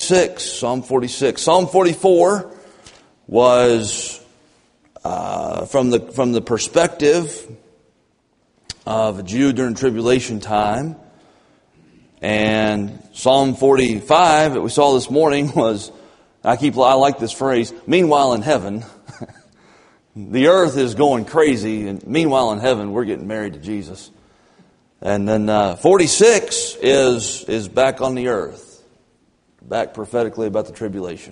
46. Psalm 46. Psalm 44 was from the perspective of a Jew during tribulation time. And Psalm 45 that we saw this morning was, I like this phrase, meanwhile in heaven. The earth is going crazy, and meanwhile in heaven we're getting married to Jesus. And then 46 is back on the earth, back prophetically about the tribulation.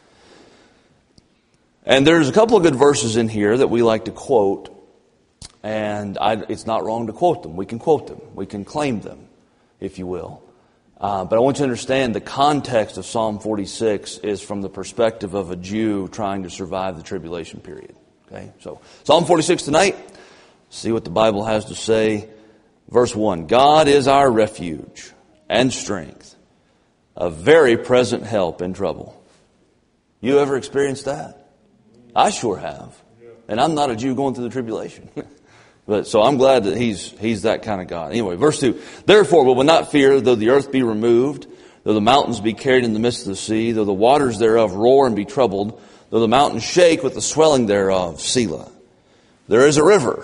And there's a couple of good verses in here that we like to quote, and it's not wrong to quote them. We can quote them. We can claim them, if you will. But I want you to understand the context of Psalm 46 is from the perspective of a Jew trying to survive the tribulation period. Okay, so Psalm 46 tonight, see what the Bible has to say. Verse 1, God is our refuge and strength, a very present help in trouble. You ever experienced that? I sure have. And I'm not a Jew going through the tribulation. So I'm glad that he's that kind of God. Anyway, verse 2, therefore we will not fear, though the earth be removed, though the mountains be carried in the midst of the sea, though the waters thereof roar and be troubled, though the mountains shake with the swelling thereof. Selah. There is a river.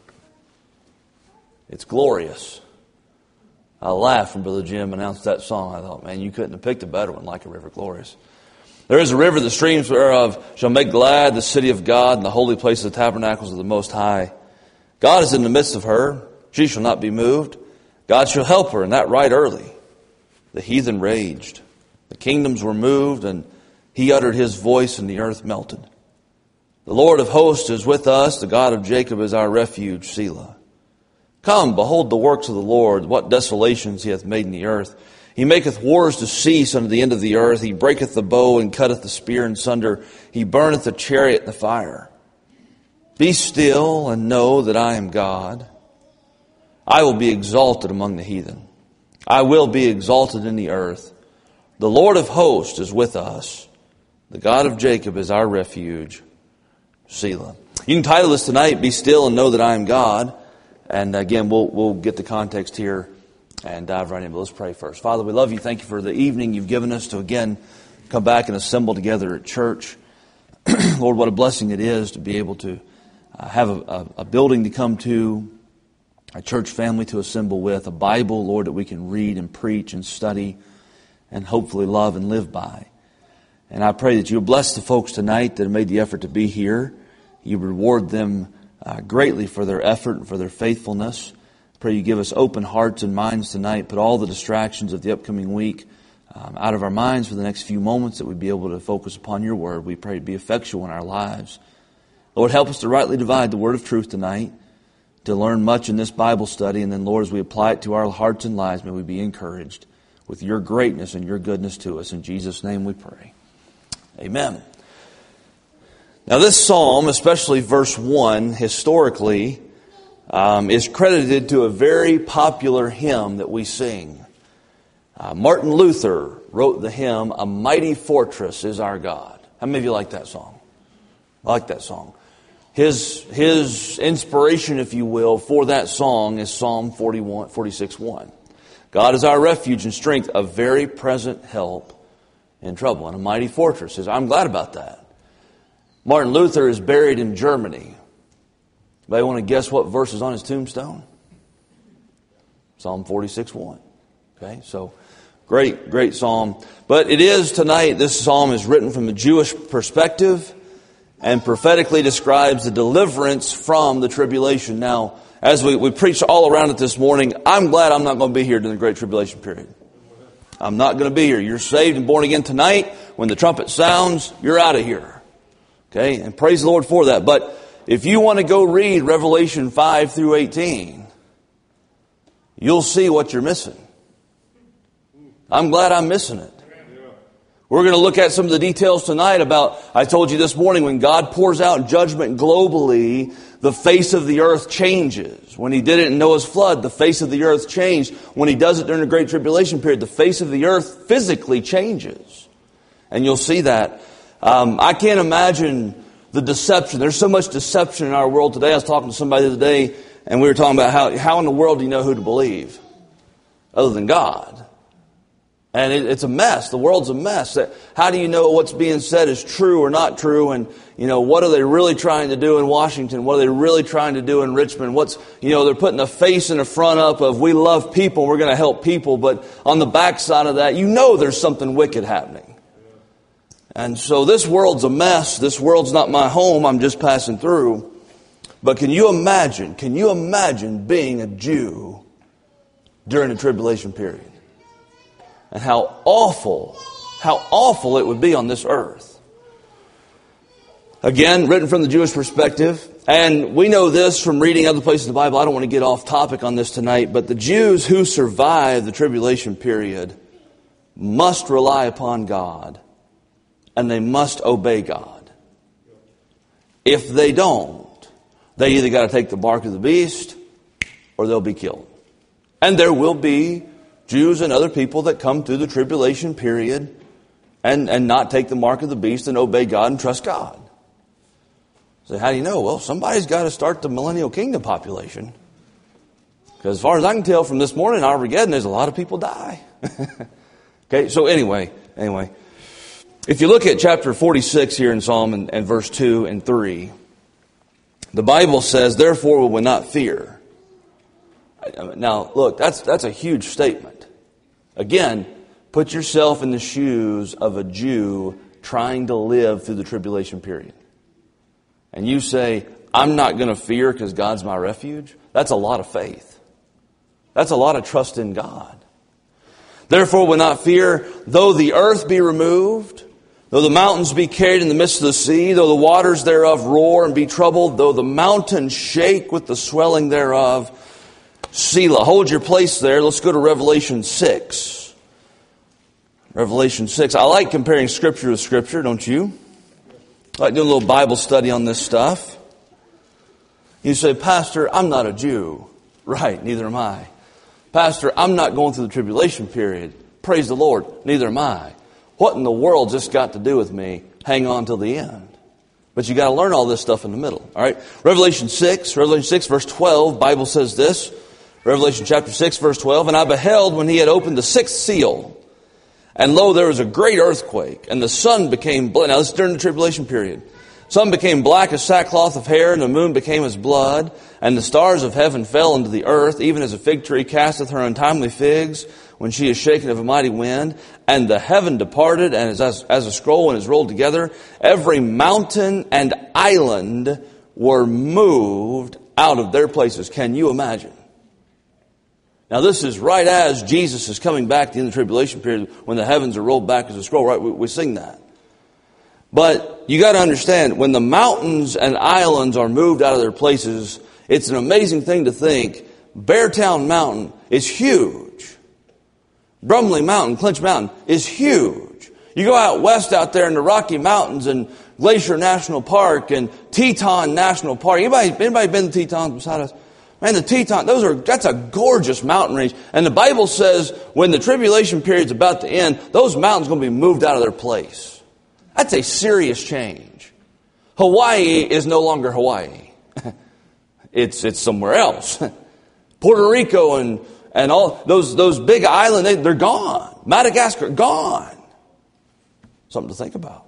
It's glorious. I laughed when Brother Jim announced that song. I thought, man, you couldn't have picked a better one, Like a River Glorious. There is a river, the streams whereof shall make glad the city of God and the holy place of the tabernacles of the Most High. God is in the midst of her. She shall not be moved. God shall help her, and that right early. The heathen raged. The kingdoms were moved, and he uttered his voice, and the earth melted. The Lord of hosts is with us. The God of Jacob is our refuge. Selah. Come, behold the works of the Lord, what desolations he hath made in the earth. He maketh wars to cease unto the end of the earth. He breaketh the bow and cutteth the spear in sunder. He burneth the chariot in the fire. Be still and know that I am God. I will be exalted among the heathen. I will be exalted in the earth. The Lord of hosts is with us. The God of Jacob is our refuge. Selah. You can title this tonight, Be Still and Know That I Am God. And again, we'll get the context here and dive right in. But let's pray first. Father, we love you. Thank you for the evening you've given us to again come back and assemble together at church. Lord, what a blessing it is to be able to have a building to come to, a church family to assemble with, a Bible, Lord, that we can read and preach and study and hopefully love and live by. And I pray that you bless the folks tonight that have made the effort to be here. You reward them greatly for their effort and for their faithfulness. Pray you give us open hearts and minds tonight. Put all the distractions of the upcoming week out of our minds for the next few moments, that we'd be able to focus upon your word. We pray to be effectual in our lives. Lord, help us to rightly divide the word of truth tonight, to learn much in this Bible study. And then, Lord, as we apply it to our hearts and lives, may we be encouraged with your greatness and your goodness to us. In Jesus' name we pray. Amen. Now this psalm, especially verse 1, historically, is credited to a very popular hymn that we sing. Martin Luther wrote the hymn, A Mighty Fortress is Our God. How many of you like that song? I like that song. His inspiration, if you will, for that song is Psalm 46:1. God is our refuge and strength, a very present help in trouble, and a mighty fortress. I'm glad about that. Martin Luther is buried in Germany. Anybody want to guess what verse is on his tombstone? Psalm 46:1. Okay, so great psalm. But it is tonight, this psalm is written from a Jewish perspective and prophetically describes the deliverance from the tribulation. Now, as we preached all around it this morning, I'm glad I'm not going to be here during the Great Tribulation period. I'm not going to be here. You're saved and born again tonight. When the trumpet sounds, you're out of here. Okay, and praise the Lord for that. But if you want to go read Revelation 5 through 18, you'll see what you're missing. I'm glad I'm missing it. We're going to look at some of the details tonight about, I told you this morning, when God pours out judgment globally, the face of the earth changes. When He did it in Noah's flood, the face of the earth changed. When He does it during the Great Tribulation period, the face of the earth physically changes. And you'll see that. I can't imagine the deception. There's so much deception in our world today. I was talking to somebody the other day, and we were talking about how in the world do you know who to believe other than God? And it's a mess. The world's a mess. How do you know what's being said is true or not true? And, what are they really trying to do in Washington? What are they really trying to do in Richmond? They're putting a face in the front up of we love people, we're going to help people. But on the backside of that, there's something wicked happening. And so this world's a mess. This world's not my home. I'm just passing through. But can you imagine being a Jew during the tribulation period? And how awful it would be on this earth. Again, written from the Jewish perspective. And we know this from reading other places in the Bible. I don't want to get off topic on this tonight. But the Jews who survive the tribulation period must rely upon God. And they must obey God. If they don't, they either got to take the mark of the beast or they'll be killed. And there will be Jews and other people that come through the tribulation period and not take the mark of the beast and obey God and trust God. So how do you know? Well, somebody's got to start the millennial kingdom population. Because as far as I can tell from this morning, Armageddon, there's a lot of people die. Okay, so anyway. If you look at chapter 46 here in Psalm and verse 2 and 3, the Bible says, therefore we will not fear. Now, look, that's a huge statement. Again, put yourself in the shoes of a Jew trying to live through the tribulation period. And you say, I'm not going to fear because God's my refuge. That's a lot of faith. That's a lot of trust in God. Therefore will not fear, though the earth be removed, though the mountains be carried in the midst of the sea, though the waters thereof roar and be troubled, though the mountains shake with the swelling thereof. Selah. Hold your place there. Let's go to Revelation 6. Revelation 6. I like comparing Scripture with Scripture, don't you? I like doing a little Bible study on this stuff. You say, Pastor, I'm not a Jew. Right, neither am I. Pastor, I'm not going through the tribulation period. Praise the Lord, neither am I. What in the world's this got to do with me? Hang on till the end. But you got to learn all this stuff in the middle. All right. Revelation 6 verse 12, Bible says this. Revelation chapter 6 verse 12. And I beheld when he had opened the sixth seal. And lo, there was a great earthquake. And the sun became black. Now this is during the tribulation period. Sun became black as sackcloth of hair, and the moon became as blood. And the stars of heaven fell into the earth, even as a fig tree casteth her untimely figs when she is shaken of a mighty wind. And the heaven departed, and as a scroll when it is rolled together, every mountain and island were moved out of their places. Can you imagine? Now this is right as Jesus is coming back at the end of the tribulation period, when the heavens are rolled back as a scroll, right? We sing that. But you got to understand, when the mountains and islands are moved out of their places, it's an amazing thing to think. Beartown Mountain is huge. Brumley Mountain, Clinch Mountain is huge. You go out west out there in the Rocky Mountains and Glacier National Park and Teton National Park. Anybody been to Teton beside us? Man, the Teton, that's a gorgeous mountain range. And the Bible says when the tribulation period's about to end, those mountains are going to be moved out of their place. That's a serious change. Hawaii is no longer Hawaii. It's somewhere else. Puerto Rico and all those big islands, they're gone. Madagascar, gone. Something to think about.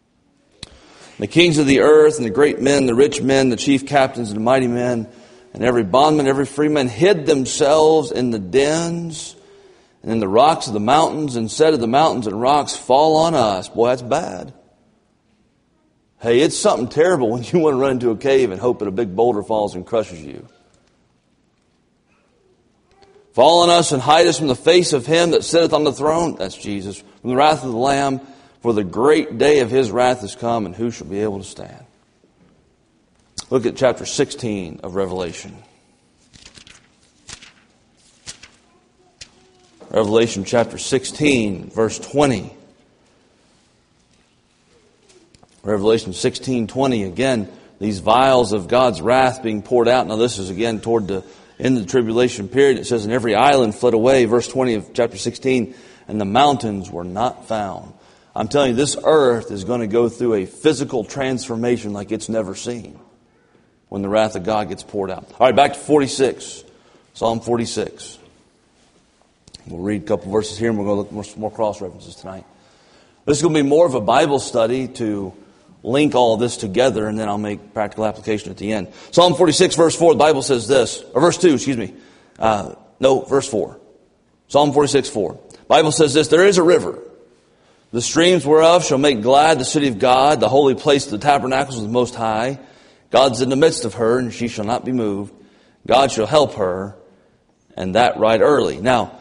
The kings of the earth and the great men, the rich men, the chief captains and the mighty men, and every bondman, every freeman hid themselves in the dens and in the rocks of the mountains, and said of the mountains and rocks, fall on us. Boy, that's bad. Hey, it's something terrible when you want to run into a cave and hope that a big boulder falls and crushes you. Fall on us and hide us from the face of him that sitteth on the throne. That's Jesus. From the wrath of the Lamb, for the great day of his wrath is come, and who shall be able to stand? Look at chapter 16 of Revelation. Revelation chapter 16, verse 20. Revelation 16:20. Again, these vials of God's wrath being poured out. Now this is again toward the end of the tribulation period. It says, and every island fled away. Verse 20 of chapter 16. And the mountains were not found. I'm telling you, this earth is going to go through a physical transformation like it's never seen when the wrath of God gets poured out. All right, back to 46. Psalm 46. We'll read a couple verses here and we're going to look more cross-references tonight. This is going to be more of a Bible study to link all of this together, and then I'll make practical application at the end. Psalm 46, verse 4, the Bible says this, or verse 2, excuse me. Verse 4. Psalm 46, 4. The Bible says this, there is a river, the streams whereof shall make glad the city of God, the holy place of the tabernacles of the Most High. God's in the midst of her, and she shall not be moved. God shall help her, and that right early. Now,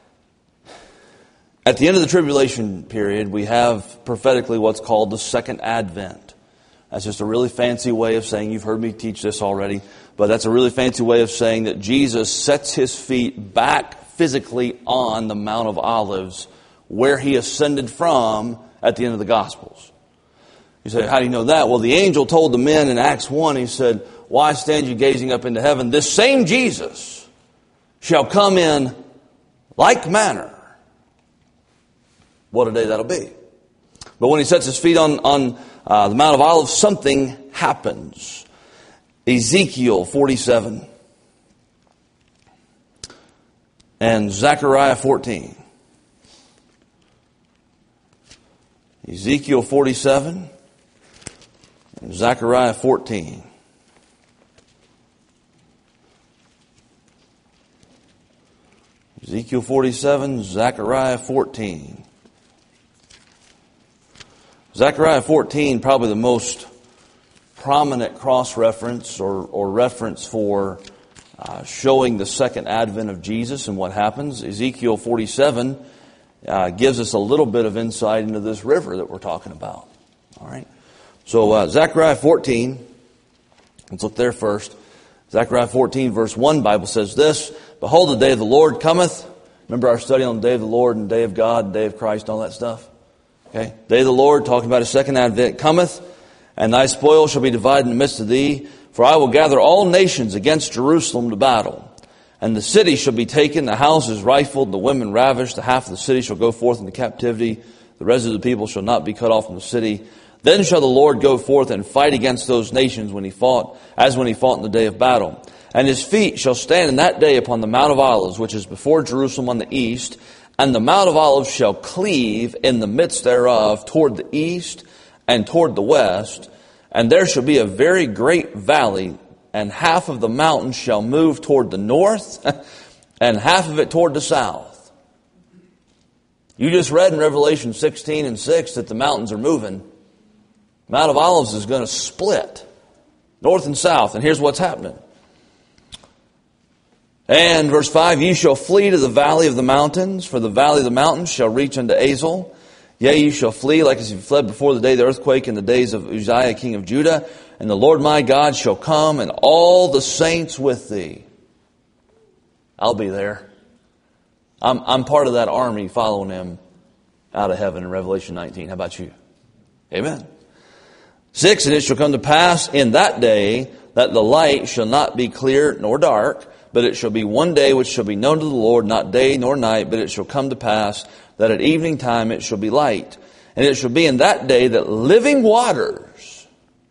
at the end of the tribulation period, we have prophetically what's called the second advent. That's just a really fancy way of saying, you've heard me teach this already, but that's a really fancy way of saying that Jesus sets his feet back physically on the Mount of Olives, where he ascended from at the end of the Gospels. You say, how do you know that? Well, the angel told the men in Acts 1, he said, why stand you gazing up into heaven? This same Jesus shall come in like manner. What a day that'll be. But when he sets his feet on the Mount of Olives, something happens. Ezekiel 47 and Zechariah 14. Ezekiel 47 and Zechariah 14. Ezekiel 47, Zechariah 14. Zechariah 14, probably the most prominent cross-reference or reference for showing the second advent of Jesus and what happens. Ezekiel 47 gives us a little bit of insight into this river that we're talking about. All right. So Zechariah 14, let's look there first. Zechariah 14, verse 1, Bible says this, behold, the day of the Lord cometh. Remember our study on the day of the Lord and the day of God, the day of Christ, all that stuff? Okay, day of the Lord, talking about a second advent, cometh, and thy spoil shall be divided in the midst of thee. For I will gather all nations against Jerusalem to battle. And the city shall be taken, the houses rifled, the women ravished, the half of the city shall go forth into captivity, the rest of the people shall not be cut off from the city. Then shall the Lord go forth and fight against those nations when he fought in the day of battle. And his feet shall stand in that day upon the Mount of Olives, which is before Jerusalem on the east, and the Mount of Olives shall cleave in the midst thereof toward the east and toward the west. And there shall be a very great valley, and half of the mountain shall move toward the north, and half of it toward the south. You just read in Revelation 16 and 6 that the mountains are moving. Mount of Olives is going to split, north and south. And here's what's happening. And verse 5, ye shall flee to the valley of the mountains, for the valley of the mountains shall reach unto Azel. Yea, ye shall flee like as you fled before the day of the earthquake in the days of Uzziah, king of Judah. And the Lord my God shall come, and all the saints with thee. I'll be there. I'm part of that army following him out of heaven in Revelation 19. How about you? Amen. 6, and it shall come to pass in that day that the light shall not be clear nor dark, but it shall be one day which shall be known to the Lord, not day nor night, but it shall come to pass that at evening time it shall be light. And it shall be in that day that living waters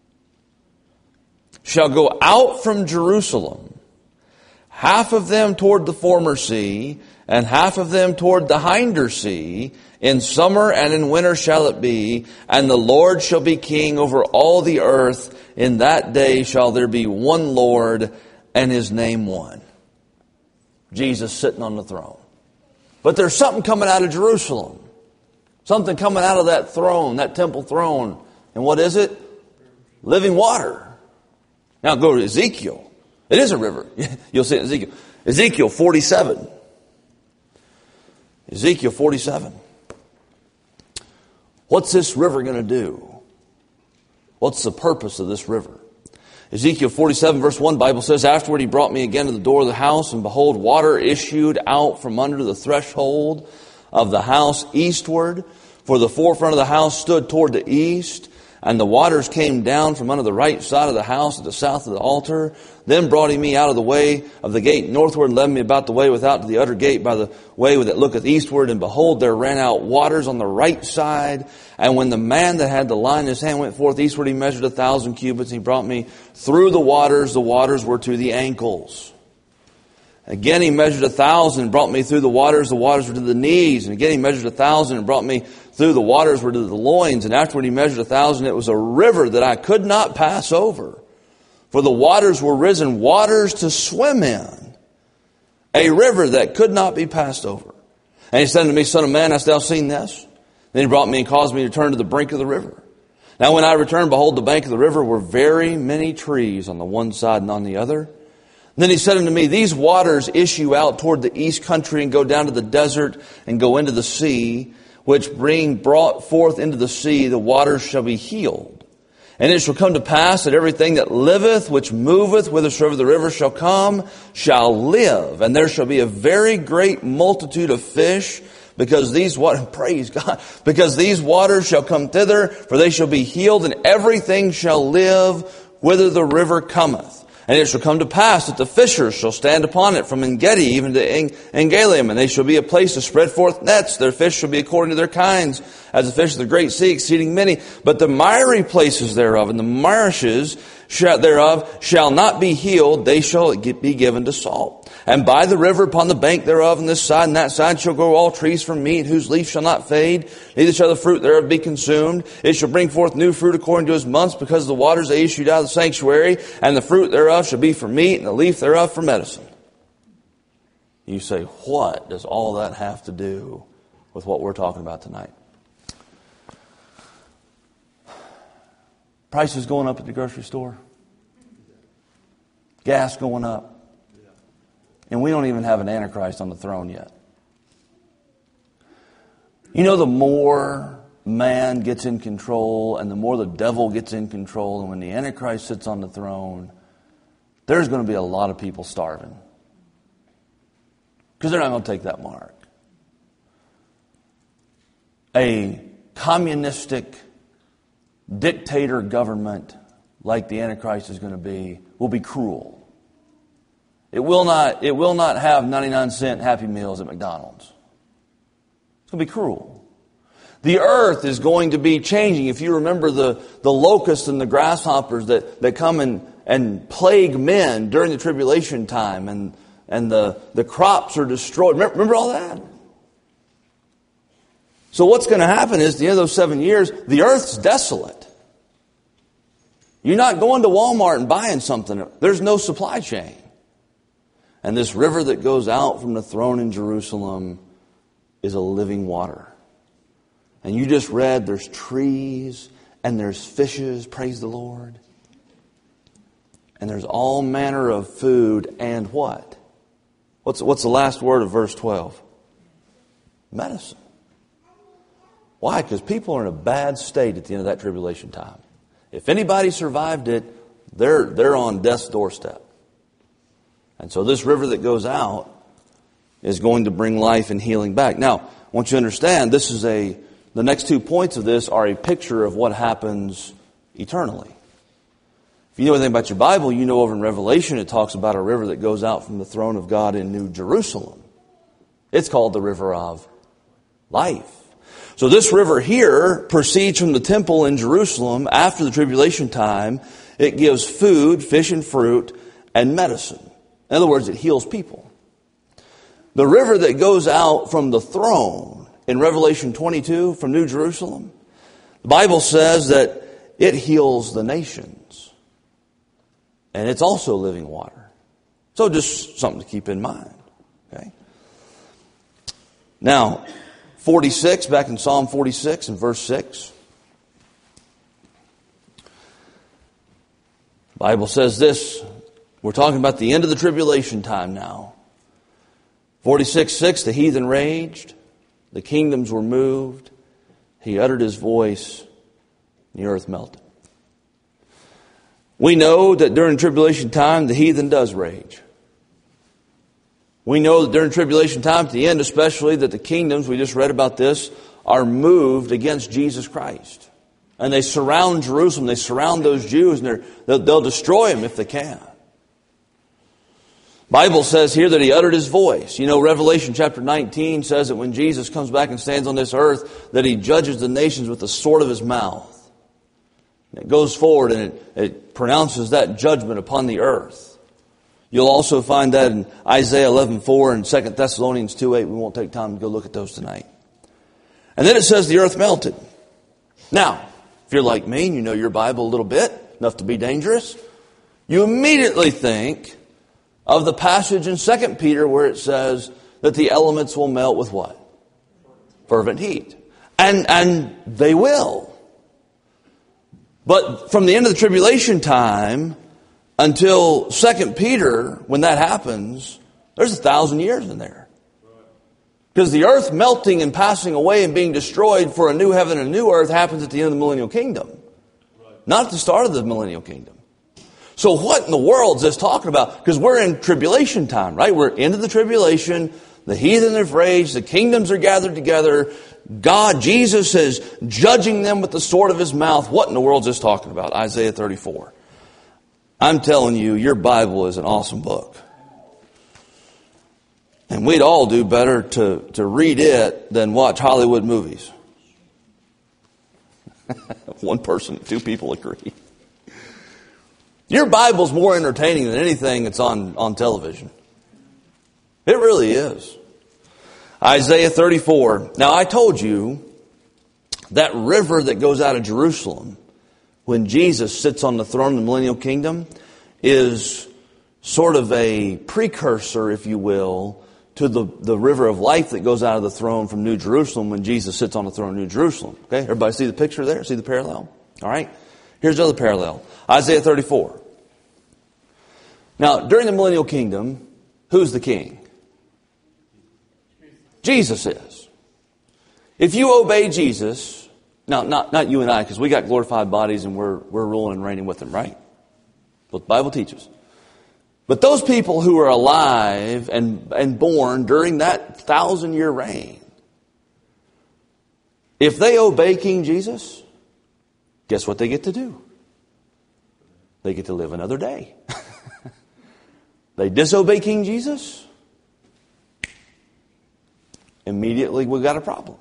shall go out from Jerusalem, half of them toward the former sea, and half of them toward the hinder sea. In summer and in winter shall it be, and the Lord shall be king over all the earth. In that day shall there be one Lord, and his name one. Jesus sitting on the throne. But there's something coming out of Jerusalem. Something coming out of that throne, that temple throne. And what is it? Living water. Now go to Ezekiel. It is a river. You'll see it in Ezekiel. Ezekiel 47. Ezekiel 47. What's this river going to do? What's the purpose of this river? Ezekiel 47 verse 1, Bible says, afterward he brought me again to the door of the house, and behold, water issued out from under the threshold of the house eastward. For the forefront of the house stood toward the east, and the waters came down from under the right side of the house at the south of the altar. Then brought he me out of the way of the gate northward, and led me about the way without to the utter gate by the way that looketh eastward. And behold, there ran out waters on the right side. And when the man that had the line in his hand went forth eastward, he measured 1,000 cubits, and he brought me through the waters. The waters were to the ankles. Again he measured 1,000 and brought me through the waters. The waters were to the knees. And again he measured 1,000 and brought me through the waters were to the loins. And afterward he measured 1,000. It was a river that I could not pass over. For the waters were risen, waters to swim in. A river that could not be passed over. And he said unto me, Son of man, hast thou seen this? Then he brought me and caused me to turn to the brink of the river. Now when I returned, behold, the bank of the river were very many trees on the one side and on the other. Then he said unto me, These waters issue out toward the east country and go down to the desert and go into the sea, which being brought forth into the sea, the waters shall be healed. And it shall come to pass that everything that liveth, which moveth, whithersoever the river shall come, shall live. And there shall be a very great multitude of fish, because these waters, praise God, because these waters shall come thither, for they shall be healed, and everything shall live whither the river cometh. And it shall come to pass that the fishers shall stand upon it from En-gedi even to Engalium, and they shall be a place to spread forth nets. Their fish shall be according to their kinds, as the fish of the great sea, exceeding many. But the miry places thereof and the marshes thereof shall not be healed, they shall be given to salt. And by the river upon the bank thereof, on this side and that side, shall grow all trees for meat, whose leaf shall not fade, neither shall the fruit thereof be consumed. It shall bring forth new fruit according to his months, because the waters they issued out of the sanctuary, and the fruit thereof shall be for meat, and the leaf thereof for medicine. You say, what does all that have to do with what we're talking about tonight? Prices going up at the grocery store. Gas going up. And we don't even have an Antichrist on the throne yet. You know, the more man gets in control and the more the devil gets in control, and when the Antichrist sits on the throne, there's going to be a lot of people starving. Because they're not going to take that mark. A communistic dictator government like the Antichrist is going to be will be cruel. It will not have 99-cent Happy Meals at McDonald's. It's going to be cruel. The earth is going to be changing. If you remember the locusts and the grasshoppers that come and plague men during the tribulation time, and the crops are destroyed. Remember all that? So what's going to happen is, at the end of those 7 years, the earth's desolate. You're not going to Walmart and buying something. There's no supply chain. And this river that goes out from the throne in Jerusalem is a living water. And you just read there's trees and there's fishes, praise the Lord. And there's all manner of food and what? What's the last word of verse 12? Medicine. Why? Because people are in a bad state at the end of that tribulation time. If anybody survived it, they're on death's doorstep. And so this river that goes out is going to bring life and healing back. Now, I want you to understand, the next 2 points of this are a picture of what happens eternally. If you know anything about your Bible, you know over in Revelation it talks about a river that goes out from the throne of God in New Jerusalem. It's called the river of life. So this river here proceeds from the temple in Jerusalem after the tribulation time. It gives food, fish and fruit, and medicine. In other words, it heals people. The river that goes out from the throne in Revelation 22 from New Jerusalem, the Bible says that it heals the nations. And it's also living water. So just something to keep in mind. Okay. Now, 46, back in Psalm 46 and verse 6. The Bible says this. We're talking about the end of the tribulation time now. 46:6, the heathen raged, the kingdoms were moved, he uttered his voice, the earth melted. We know that during tribulation time, the heathen does rage. We know that during tribulation time, at the end especially, that the kingdoms, we just read about this, are moved against Jesus Christ. And they surround Jerusalem, they surround those Jews, and they'll destroy them if they can. Bible says here that he uttered his voice. You know, Revelation chapter 19 says that when Jesus comes back and stands on this earth, that he judges the nations with the sword of his mouth. And it goes forward and it pronounces that judgment upon the earth. You'll also find that in Isaiah 11:4 and 2 Thessalonians 2:8. We won't take time to go look at those tonight. And then it says the earth melted. Now, if you're like me and you know your Bible a little bit, enough to be dangerous, you immediately think of the passage in 2 Peter where it says that the elements will melt with what? Fervent heat. And they will. But from the end of the tribulation time until 2 Peter, when that happens, there's 1,000 years in there. Because the earth melting and passing away and being destroyed for a new heaven and a new earth happens at the end of the millennial kingdom. Not at the start of the millennial kingdom. So what in the world is this talking about? Because we're in tribulation time, right? We're into the tribulation. The heathen have raged. The kingdoms are gathered together. God, Jesus is judging them with the sword of His mouth. What in the world is this talking about? Isaiah 34. I'm telling you, your Bible is an awesome book. And we'd all do better to read it than watch Hollywood movies. One person, two people agree. Your Bible's more entertaining than anything that's on television. It really is. Isaiah 34. Now I told you that river that goes out of Jerusalem when Jesus sits on the throne of the millennial kingdom is sort of a precursor, if you will, to the river of life that goes out of the throne from New Jerusalem when Jesus sits on the throne of New Jerusalem. Okay, everybody see the picture there? See the parallel? All right. Here's the other parallel. Isaiah 34. Now, during the millennial kingdom, who's the king? Jesus is. If you obey Jesus, now not you and I, because we got glorified bodies and we're ruling and reigning with Him, right? What the Bible teaches. But those people who are alive and born during that 1,000-year reign, if they obey King Jesus, guess what they get to do? They get to live another day. They disobey King Jesus, immediately we've got a problem.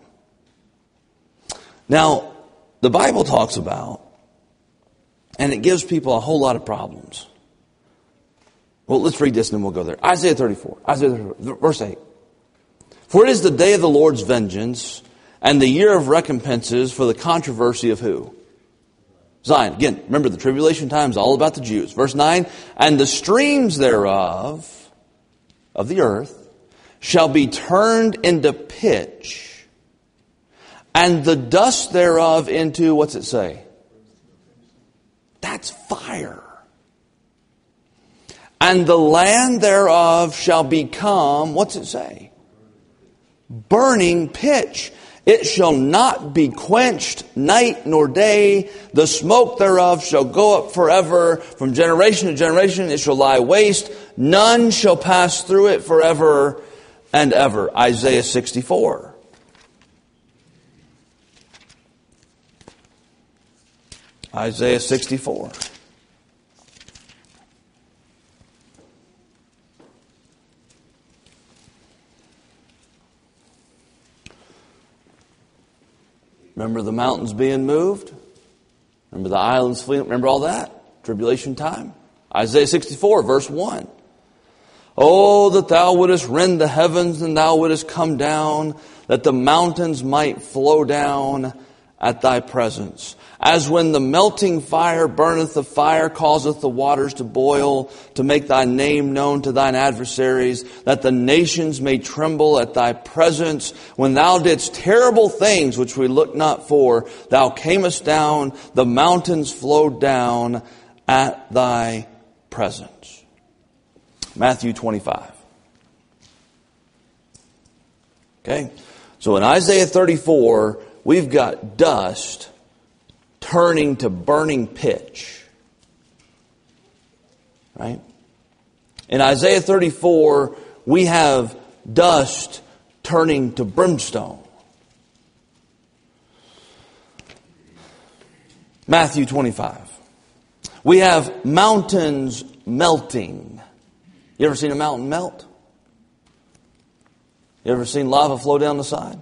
Now, the Bible talks about, and it gives people a whole lot of problems. Well, let's read this and then we'll go there. Isaiah 34. Isaiah 34, verse 8. For it is the day of the Lord's vengeance and the year of recompenses for the controversy of who? Zion. Again, remember the tribulation time is all about the Jews. Verse 9. And the streams thereof, of the earth, shall be turned into pitch, and the dust thereof into, what's it say? That's fire. And the land thereof shall become, what's it say? Burning pitch. It shall not be quenched night nor day. The smoke thereof shall go up forever. From generation to generation it shall lie waste. None shall pass through it forever and ever. Isaiah 64. Isaiah 64. Remember the mountains being moved? Remember the islands fleeing? Remember all that? Tribulation time. Isaiah 64, verse 1. Oh, that thou wouldest rend the heavens, and thou wouldest come down, that the mountains might flow down at thy presence. As when the melting fire burneth, the fire causeth the waters to boil, to make thy name known to thine adversaries, that the nations may tremble at thy presence. When thou didst terrible things which we looked not for, thou camest down, the mountains flowed down at thy presence. Matthew 25. Okay? So in Isaiah 34, we've got dust turning to burning pitch. Right? In Isaiah 34, we have dust turning to brimstone. Matthew 25. We have mountains melting. You ever seen a mountain melt? You ever seen lava flow down the side?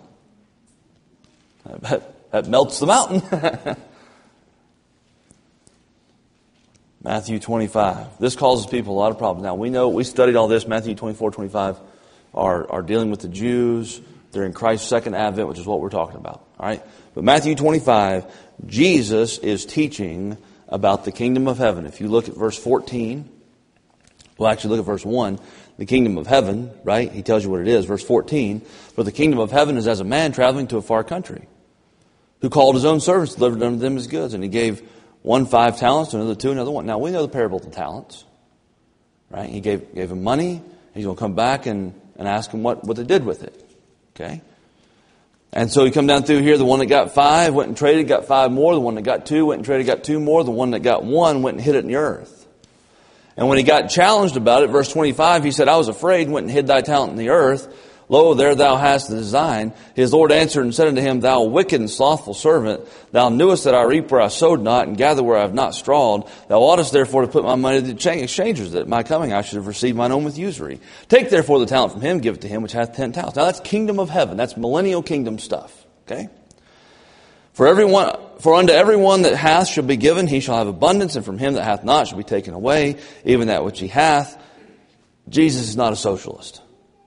That melts the mountain. Matthew 25. This causes people a lot of problems. Now, we studied all this. Matthew 24, 25 are dealing with the Jews. They're in Christ's second advent, which is what we're talking about. All right? But Matthew 25, Jesus is teaching about the kingdom of heaven. If you look at verse 14, well, actually look at verse 1. The kingdom of heaven, right? He tells you what it is. Verse 14, for the kingdom of heaven is as a man traveling to a far country, who called his own servants, delivered unto them his goods, and he gave one 5 talents, another 2, another 1. Now, we know the parable of the talents, right? He gave him money. He's going to come back and ask him what they did with it, okay? And so you come down through here, the one that got 5 went and traded, got 5 more. The one that got 2 went and traded, got 2 more. The one that got 1 went and hid it in the earth. And when he got challenged about it, verse 25, he said, I was afraid, went and hid thy talent in the earth. Lo, there thou hast the design. His Lord answered and said unto him, Thou wicked and slothful servant, thou knewest that I reap where I sowed not, and gather where I have not strawed. Thou oughtest therefore to put my money to the exchangers, that at my coming I should have received mine own with usury. Take therefore the talent from him, give it to him which hath 10 talents. Now that's kingdom of heaven. That's millennial kingdom stuff. Okay? For unto everyone that hath shall be given, he shall have abundance, and from him that hath not shall be taken away, even that which he hath. Jesus is not a socialist.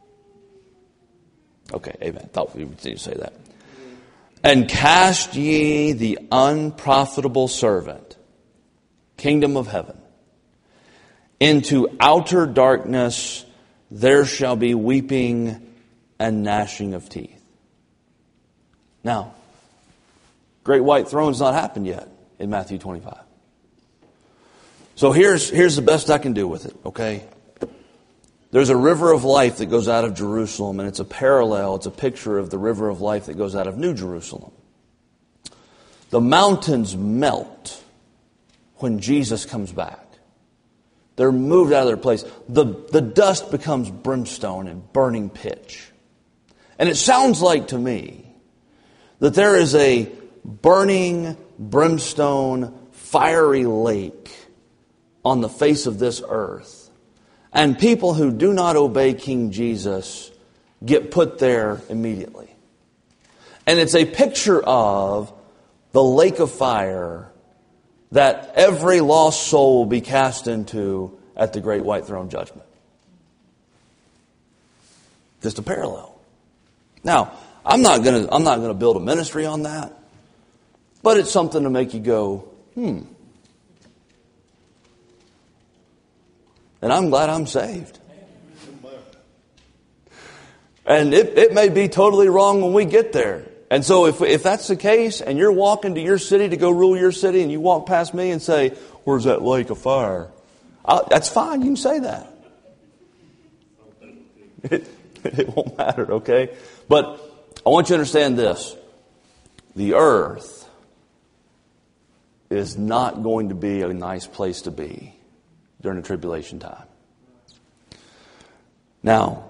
Okay, amen. Thought we would say that. And cast ye the unprofitable servant, kingdom of heaven, into outer darkness. There shall be weeping and gnashing of teeth. Now, great white throne's not happened yet in Matthew 25. So here's the best I can do with it, okay? There's a river of life that goes out of Jerusalem, and it's a parallel, it's a picture of the river of life that goes out of New Jerusalem. The mountains melt when Jesus comes back. They're moved out of their place. The dust becomes brimstone and burning pitch. And it sounds like to me that there is a burning brimstone, fiery lake on the face of this earth. And people who do not obey King Jesus get put there immediately. And it's a picture of the lake of fire that every lost soul will be cast into at the great white throne judgment. Just a parallel. Now, I'm not gonna build a ministry on that, but it's something to make you go, And I'm glad I'm saved. And it may be totally wrong when we get there. And so if that's the case, and you're walking to your city to go rule your city, and you walk past me and say, where's that lake of fire? That's fine, you can say that. It won't matter, okay? But I want you to understand this. The earth is not going to be a nice place to be during the tribulation time. Now,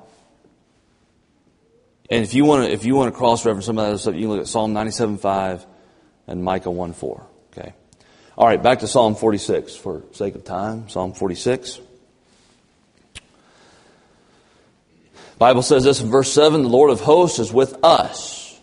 and if you want to cross-reference some of that other stuff, you can look at Psalm 97:5 and Micah 1:4. Okay. All right, back to Psalm 46 for sake of time. Psalm 46. The Bible says this in verse 7, the Lord of hosts is with us.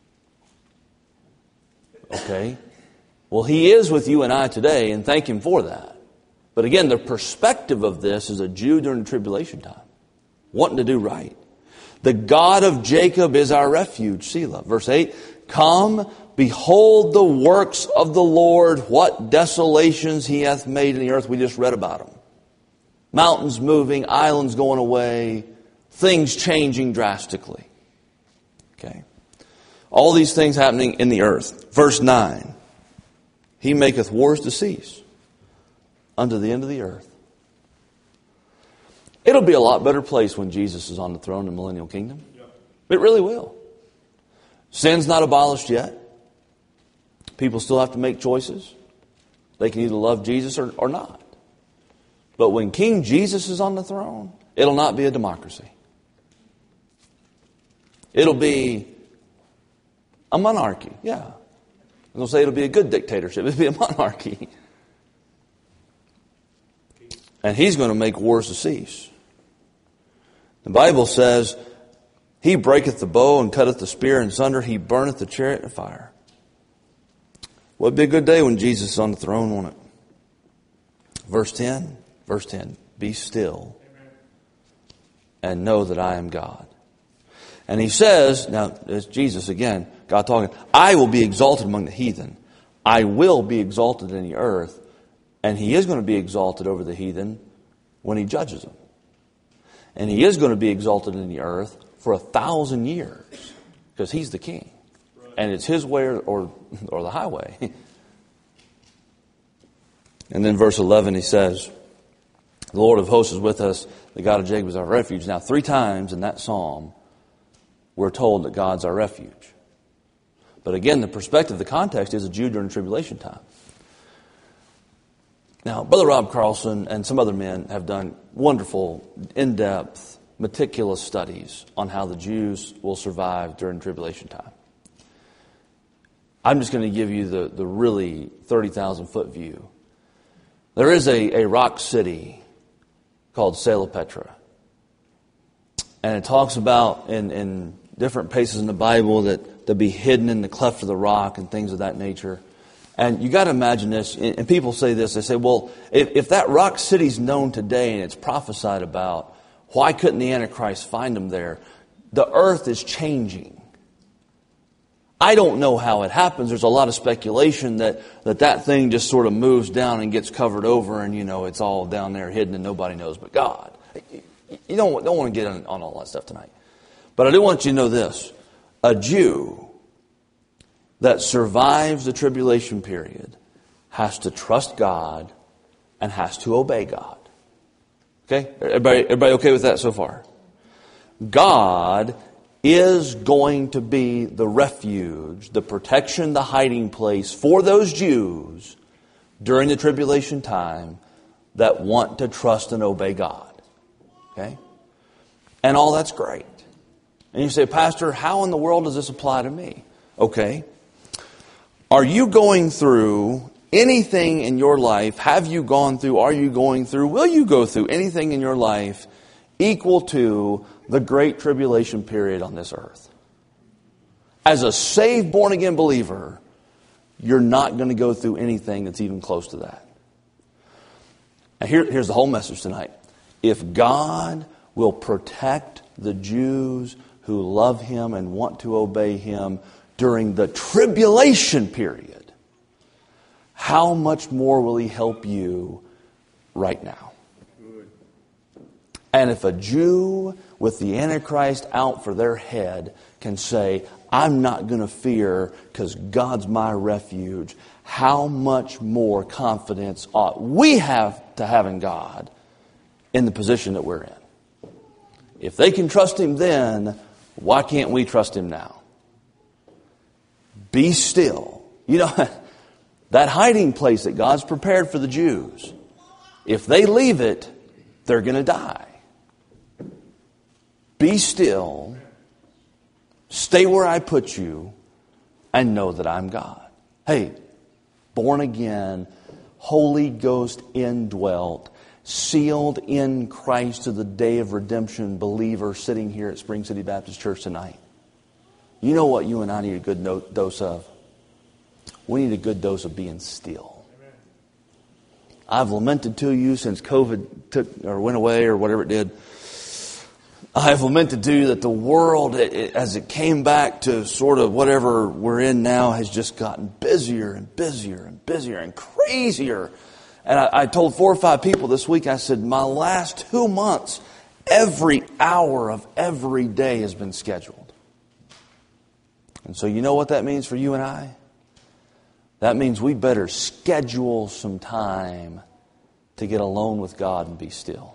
Okay. Well, He is with you and I today, and thank Him for that. But again, the perspective of this is a Jew during the tribulation time, wanting to do right. The God of Jacob is our refuge, Selah. Verse 8, come, behold the works of the Lord, what desolations He hath made in the earth. We just read about them. Mountains moving, islands going away, things changing drastically. Okay. All these things happening in the earth. Verse 9, He maketh wars to cease unto the end of the earth. It'll be a lot better place when Jesus is on the throne in the millennial kingdom. It really will. Sin's not abolished yet. People still have to make choices. They can either love Jesus or not. But when King Jesus is on the throne, it'll not be a democracy. It'll be a monarchy. Yeah. I'm going to say it'll be a good dictatorship. It'll be a monarchy. And He's going to make wars to cease. The Bible says, He breaketh the bow and cutteth the spear in sunder. He burneth the chariot in fire. Well, it'd be a good day when Jesus is on the throne, won't it? Verse 10, be still and know that I am God. And he says, now it's Jesus again, God talking, I will be exalted among the heathen. I will be exalted in the earth. And he is going to be exalted over the heathen when he judges them. And he is going to be exalted in the earth for 1,000 years because he's the king. And it's his way or the highway. And then verse 11 he says, the Lord of hosts is with us, the God of Jacob is our refuge. Now 3 times in that psalm we're told that God's our refuge. But again, the perspective, the context is a Jew during tribulation time. Now, Brother Rob Carlson and some other men have done wonderful, in-depth, meticulous studies on how the Jews will survive during tribulation time. I'm just going to give you the really 30,000-foot view. There is a rock city called Salapetra. And it talks about in different places in the Bible that they'll be hidden in the cleft of the rock and things of that nature. And you got to imagine this, and people say this, they say, well, if that rock city's known today and it's prophesied about, why couldn't the Antichrist find them there? The earth is changing. I don't know how it happens. There's a lot of speculation that thing just sort of moves down and gets covered over and, it's all down there hidden and nobody knows but God. You don't want to get on all that stuff tonight. But I do want you to know this. A Jew that survives the tribulation period has to trust God and has to obey God. Okay? Everybody okay with that so far? God is going to be the refuge, the protection, the hiding place for those Jews during the tribulation time that want to trust and obey God. Okay? And all that's great. And you say, Pastor, how in the world does this apply to me? Okay. Are you going through anything in your life? Have you gone through? Are you going through? Will you go through anything in your life equal to the great tribulation period on this earth? As a saved, born-again believer, you're not going to go through anything that's even close to that. Now here's the whole message tonight. If God will protect the Jews who love Him and want to obey Him during the tribulation period, how much more will He help you right now? And if a Jew with the Antichrist out for their head can say, I'm not going to fear because God's my refuge, how much more confidence ought we have to have in God in the position that we're in? If they can trust Him then, why can't we trust Him now? Be still. That hiding place that God's prepared for the Jews, if they leave it, they're going to die. Be still, stay where I put you, and know that I'm God. Hey, born again, Holy Ghost indwelt, sealed in Christ to the day of redemption believer sitting here at Spring City Baptist Church tonight. You know what you and I need a good dose of? We need a good dose of being still. I've lamented to you since COVID went away or whatever it did. I have lamented to you that the world, as it came back to sort of whatever we're in now, has just gotten busier and busier and busier and crazier. And I told 4 or 5 people this week, I said, my last 2 months, every hour of every day has been scheduled. And so you know what that means for you and I? That means we better schedule some time to get alone with God and be still.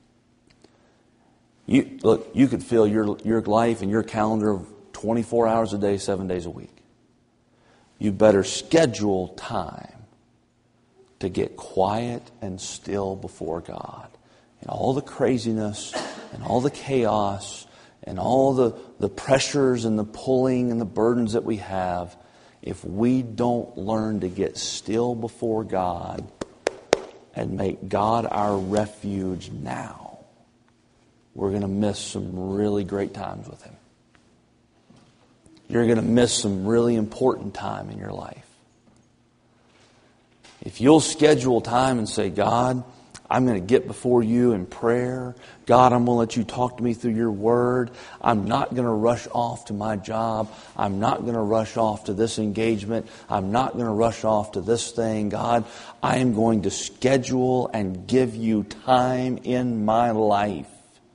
You could fill your life and your calendar of 24 hours a day, 7 days a week. You better schedule time to get quiet and still before God. And all the craziness and all the chaos and all the pressures and the pulling and the burdens that we have, if we don't learn to get still before God and make God our refuge now, we're going to miss some really great times with Him. You're going to miss some really important time in your life. If you'll schedule time and say, God, I'm going to get before you in prayer. God, I'm going to let you talk to me through your word. I'm not going to rush off to my job. I'm not going to rush off to this engagement. I'm not going to rush off to this thing. God, I am going to schedule and give you time in my life.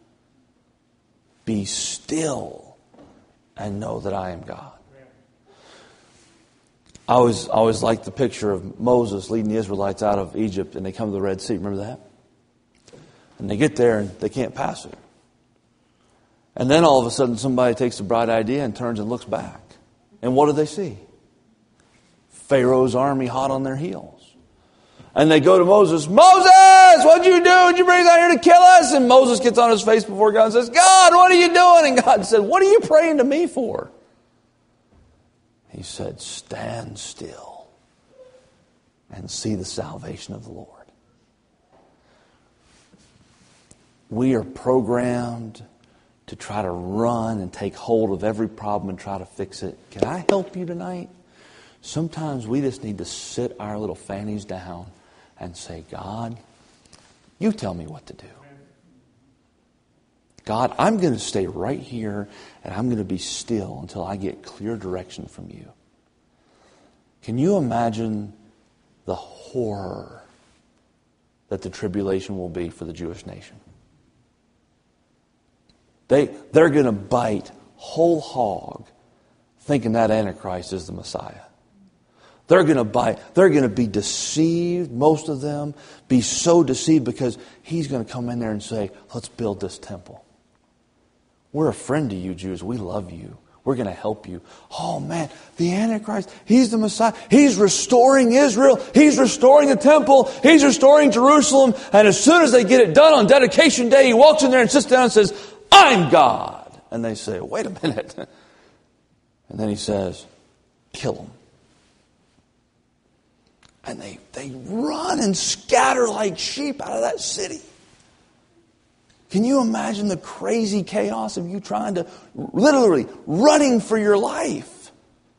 Be still and know that I am God. I always liked the picture of Moses leading the Israelites out of Egypt, and they come to the Red Sea. Remember that? And they get there and they can't pass it. And then all of a sudden somebody takes a bright idea and turns and looks back. And what do they see? Pharaoh's army hot on their heels. And they go to Moses, Moses, what'd you do? Did you bring us out here to kill us? And Moses gets on his face before God and says, God, what are you doing? And God said, what are you praying to me for? He said, stand still and see the salvation of the Lord. We are programmed to try to run and take hold of every problem and try to fix it. Can I help you tonight? Sometimes we just need to sit our little fannies down and say, God, you tell me what to do. God, I'm going to stay right here and I'm going to be still until I get clear direction from you. Can you imagine the horror that the tribulation will be for the Jewish nation? They're going to bite whole hog thinking that Antichrist is the Messiah. They're going to be deceived, most of them, be so deceived because he's going to come in there and say, let's build this temple. We're a friend to you, Jews. We love you. We're going to help you. Oh man, the Antichrist, he's the Messiah. He's restoring Israel. He's restoring the temple. He's restoring Jerusalem. And as soon as they get it done on dedication day, he walks in there and sits down and says, I'm God. And they say, wait a minute. And then he says, kill him. And they run and scatter like sheep out of that city. Can you imagine the crazy chaos of you trying to, literally running for your life?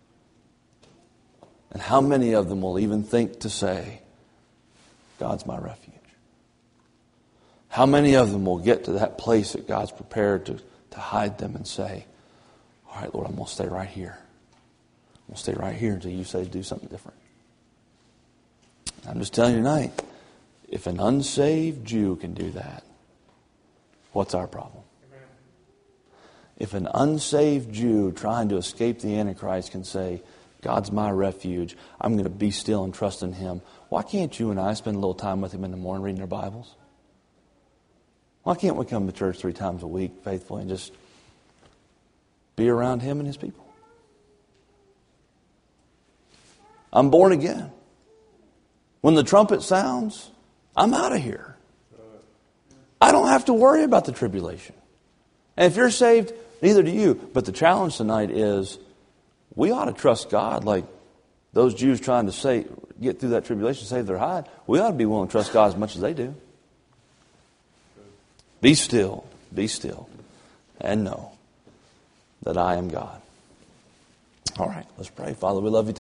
And how many of them will even think to say, God's my refuge? How many of them will get to that place that God's prepared to hide them and say, all right, Lord, I'm going to stay right here. I'm going to stay right here until you say do something different. I'm just telling you tonight, if an unsaved Jew can do that, what's our problem? Amen. If an unsaved Jew trying to escape the Antichrist can say, God's my refuge, I'm going to be still and trust in Him, why can't you and I spend a little time with Him in the morning reading our Bibles? Why can't we come to church 3 times a week faithfully and just be around Him and His people? I'm born again. When the trumpet sounds, I'm out of here. I don't have to worry about the tribulation. And if you're saved, neither do you. But the challenge tonight is we ought to trust God like those Jews trying to get through that tribulation, save their hide. We ought to be willing to trust God as much as they do. Be still, and know that I am God. All right, let's pray. Father, we love you.